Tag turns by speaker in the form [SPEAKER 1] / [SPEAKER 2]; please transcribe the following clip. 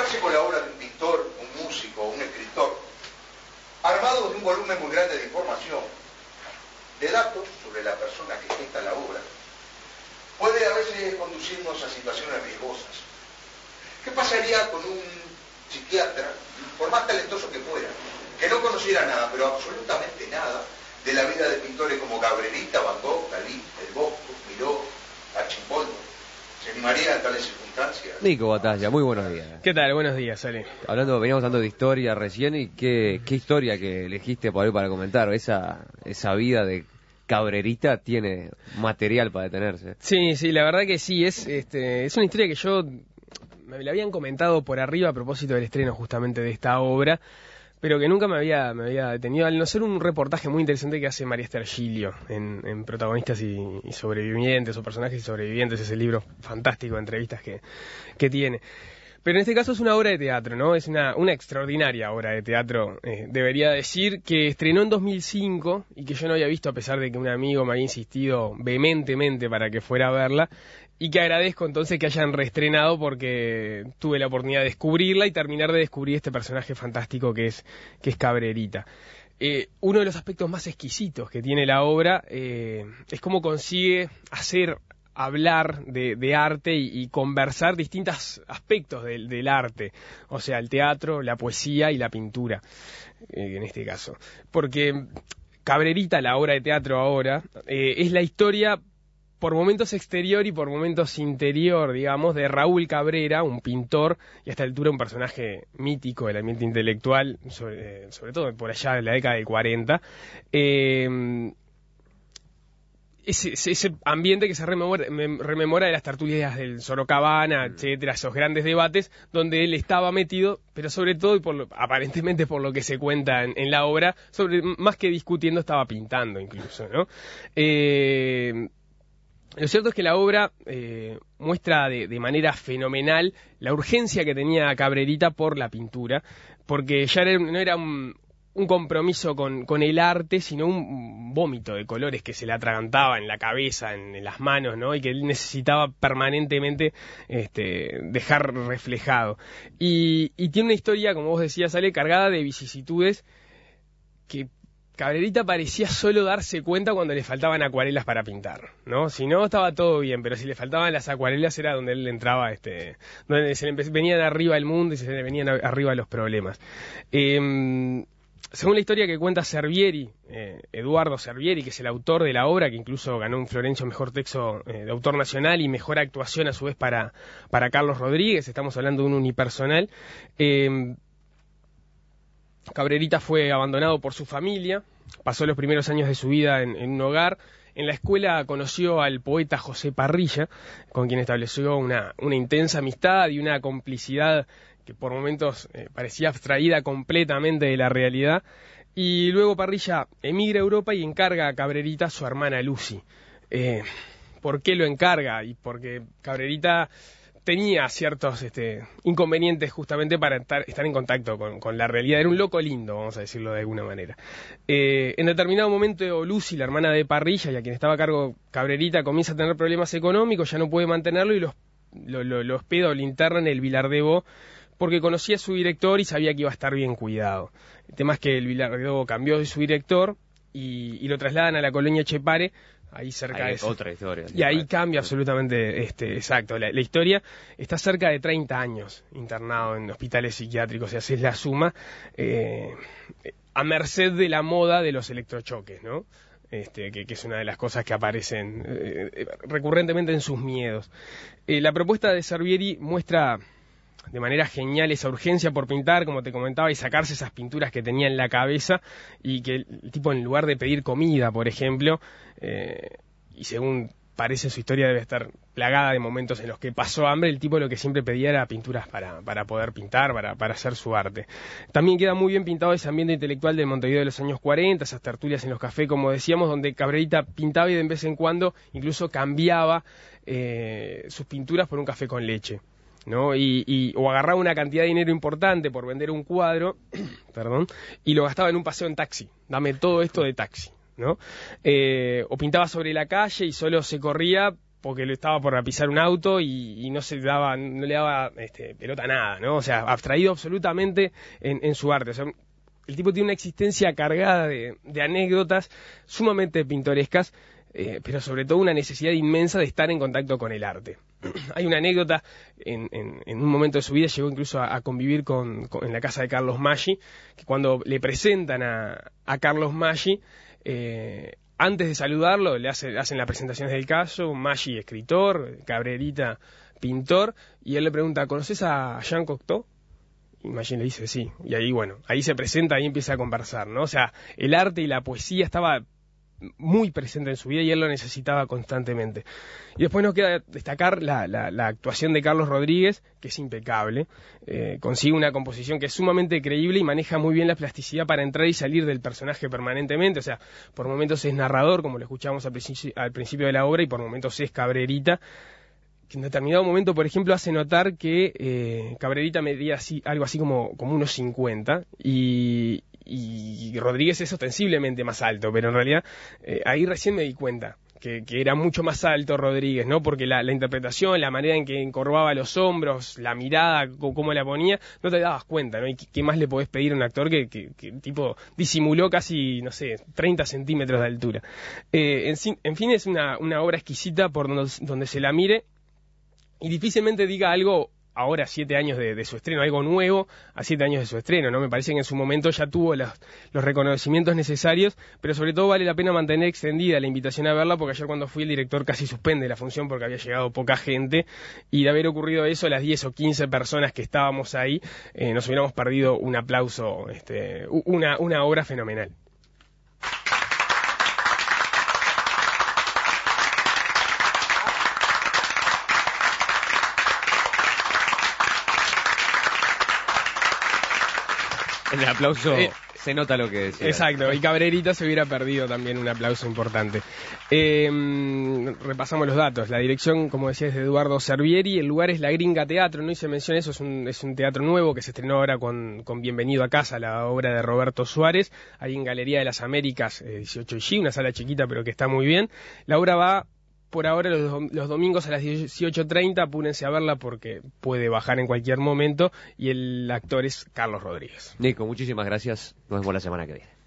[SPEAKER 1] encontrarse con la obra de un pintor, un músico, un escritor, armado de un volumen muy grande de información, de datos sobre la persona que gesta la obra, puede a veces conducirnos a situaciones riesgosas. ¿Qué pasaría con un psiquiatra, por más talentoso que fuera, que no conociera nada, pero absolutamente nada, de la vida de pintores como Cabrerita, Van Gogh, Dalí, El Bosco, Miró, Archimboldo? ¿Se animaría en tales circunstancias?
[SPEAKER 2] Nico Batalla, muy buenos días.
[SPEAKER 3] ¿Qué tal? Buenos días, Ale.
[SPEAKER 2] Veníamos hablando de historia recién, y qué historia que elegiste por ahí para comentar. Esa vida de Cabrerita tiene material para detenerse.
[SPEAKER 3] Sí, la verdad que sí, es una historia que yo me la habían comentado por arriba a propósito del estreno justamente de esta obra, pero que nunca me había detenido, al no ser un reportaje muy interesante que hace María Esther Gilio en Protagonistas y Sobrevivientes, o Personajes y Sobrevivientes, ese libro fantástico de entrevistas que tiene. Pero en este caso es una obra de teatro, ¿no? Es una extraordinaria obra de teatro, debería decir, que estrenó en 2005 y que yo no había visto, a pesar de que un amigo me había insistido vehementemente para que fuera a verla, y que agradezco entonces que hayan reestrenado, porque tuve la oportunidad de descubrirla y terminar de descubrir este personaje fantástico que es Cabrerita. Uno de los aspectos más exquisitos que tiene la obra es cómo consigue hablar de arte y conversar distintos aspectos del arte, o sea, el teatro, la poesía y la pintura, en este caso. Porque Cabrerita, la obra de teatro ahora, es la historia por momentos exterior y por momentos interior, digamos, de Raúl Cabrera, un pintor y a esta altura un personaje mítico del ambiente intelectual, sobre todo por allá de la década del 40, ese ambiente que se rememora de las tertulias del Sorocabana, etcétera, esos grandes debates donde él estaba metido, pero sobre todo, y aparentemente por lo que se cuenta en la obra, más que discutiendo, estaba pintando incluso, ¿no? Lo cierto es que la obra muestra de manera fenomenal la urgencia que tenía Cabrerita por la pintura, porque ya no era un compromiso con el arte, sino un vómito de colores que se le atragantaba en la cabeza, en las manos, ¿no? Y que él necesitaba permanentemente dejar reflejado. Y tiene una historia, como vos decías, Ale, cargada de vicisitudes que Cabrerita parecía solo darse cuenta cuando le faltaban acuarelas para pintar, ¿no? Si no, estaba todo bien, pero si le faltaban las acuarelas era donde él entraba, donde se le venían arriba el mundo y se le venían arriba los problemas. Según la historia que cuenta Servieri, Eduardo Servieri, que es el autor de la obra, que incluso ganó un Florencio Mejor Texto de Autor Nacional y Mejor Actuación a su vez para Carlos Rodríguez, estamos hablando de un unipersonal, Cabrerita fue abandonado por su familia, pasó los primeros años de su vida en un hogar. En la escuela conoció al poeta José Parrilla, con quien estableció una intensa amistad y una complicidad que por momentos parecía abstraída completamente de la realidad. Y luego Parrilla emigra a Europa y encarga a Cabrerita a su hermana Lucy. ¿Por qué lo encarga? Y porque Cabrerita tenía ciertos inconvenientes justamente para estar en contacto con la realidad. Era un loco lindo, vamos a decirlo de alguna manera. En determinado momento Lucy, la hermana de Parrilla y a quien estaba a cargo Cabrerita, comienza a tener problemas económicos, ya no puede mantenerlo y lo hospeda o le interna en el Vilar de Bo, porque conocía a su director y sabía que iba a estar bien cuidado. El tema es que el Vilar de Bo cambió de su director y lo trasladan a la colonia Chepare, ahí cerca de
[SPEAKER 2] otra historia.
[SPEAKER 3] Y ahí cambia absolutamente, exacto, la historia. Está cerca de 30 años internado en hospitales psiquiátricos, si haces la suma, a merced de la moda de los electrochoques, ¿no? Que es una de las cosas que aparecen recurrentemente en sus miedos. La propuesta de Servieri muestra de manera genial esa urgencia por pintar, como te comentaba, y sacarse esas pinturas que tenía en la cabeza, y que el tipo, en lugar de pedir comida, por ejemplo, y según parece su historia debe estar plagada de momentos en los que pasó hambre, el tipo lo que siempre pedía era pinturas para poder pintar, para hacer su arte. También queda muy bien pintado ese ambiente intelectual del Montevideo de los años 40, esas tertulias en los cafés, como decíamos, donde Cabrerita pintaba y de vez en cuando incluso cambiaba sus pinturas por un café con leche, ¿no? O agarraba una cantidad de dinero importante por vender un cuadro, perdón, y lo gastaba en un paseo en taxi. Dame todo esto de taxi, ¿no? O pintaba sobre la calle y solo se corría porque le estaba por pisar un auto y no le daba pelota a nada, ¿no? O sea, abstraído absolutamente en su arte. O sea, el tipo tiene una existencia cargada de anécdotas sumamente pintorescas, pero sobre todo una necesidad inmensa de estar en contacto con el arte. Hay una anécdota, en un momento de su vida llegó incluso a convivir en la casa de Carlos Maggi, que cuando le presentan a Carlos Maggi, antes de saludarlo, hacen las presentaciones del caso, Maggi escritor, Cabrerita pintor, y él le pregunta, ¿conoces a Jean Cocteau? Y Maggi le dice sí, y ahí se presenta, ahí empieza a conversar, ¿no? O sea, el arte y la poesía estaba muy presente en su vida y él lo necesitaba constantemente. Y después nos queda destacar la actuación de Carlos Rodríguez, que es impecable, consigue una composición que es sumamente creíble y maneja muy bien la plasticidad para entrar y salir del personaje permanentemente. O sea, por momentos es narrador, como lo escuchamos al principio de la obra, y por momentos es Cabrerita, que en determinado momento, por ejemplo, hace notar que Cabrerita medía algo así como unos 50 y Rodríguez es ostensiblemente más alto, pero en realidad ahí recién me di cuenta que era mucho más alto Rodríguez, ¿no? Porque la interpretación, la manera en que encorvaba los hombros, la mirada, cómo la ponía, no te dabas cuenta, ¿no? ¿Y qué más le podés pedir a un actor que tipo disimuló casi, no sé, 30 centímetros de altura? En fin, es una obra exquisita por donde se la mire, y difícilmente diga algo ahora, 7 años de su estreno, algo nuevo a 7 años de su estreno, ¿no? Me parece que en su momento ya tuvo los reconocimientos necesarios, pero sobre todo vale la pena mantener extendida la invitación a verla, porque ayer cuando fui el director casi suspende la función porque había llegado poca gente, y de haber ocurrido eso, las 10 o 15 personas que estábamos ahí, nos hubiéramos perdido un aplauso, una obra fenomenal.
[SPEAKER 2] En el aplauso se nota lo que decía.
[SPEAKER 3] Exacto, y Cabrerita se hubiera perdido también un aplauso importante. Repasamos los datos. La dirección, como decía, es de Eduardo Servieri. El lugar es La Gringa Teatro, no hice mención eso, es un teatro nuevo que se estrenó ahora con Bienvenido a Casa, la obra de Roberto Suárez, ahí en Galería de las Américas, 18 y G, una sala chiquita pero que está muy bien. La obra va por ahora los domingos a las 18:30, apúrense a verla porque puede bajar en cualquier momento, y el actor es Carlos Rodríguez.
[SPEAKER 2] Nico, muchísimas gracias, nos vemos la semana que viene.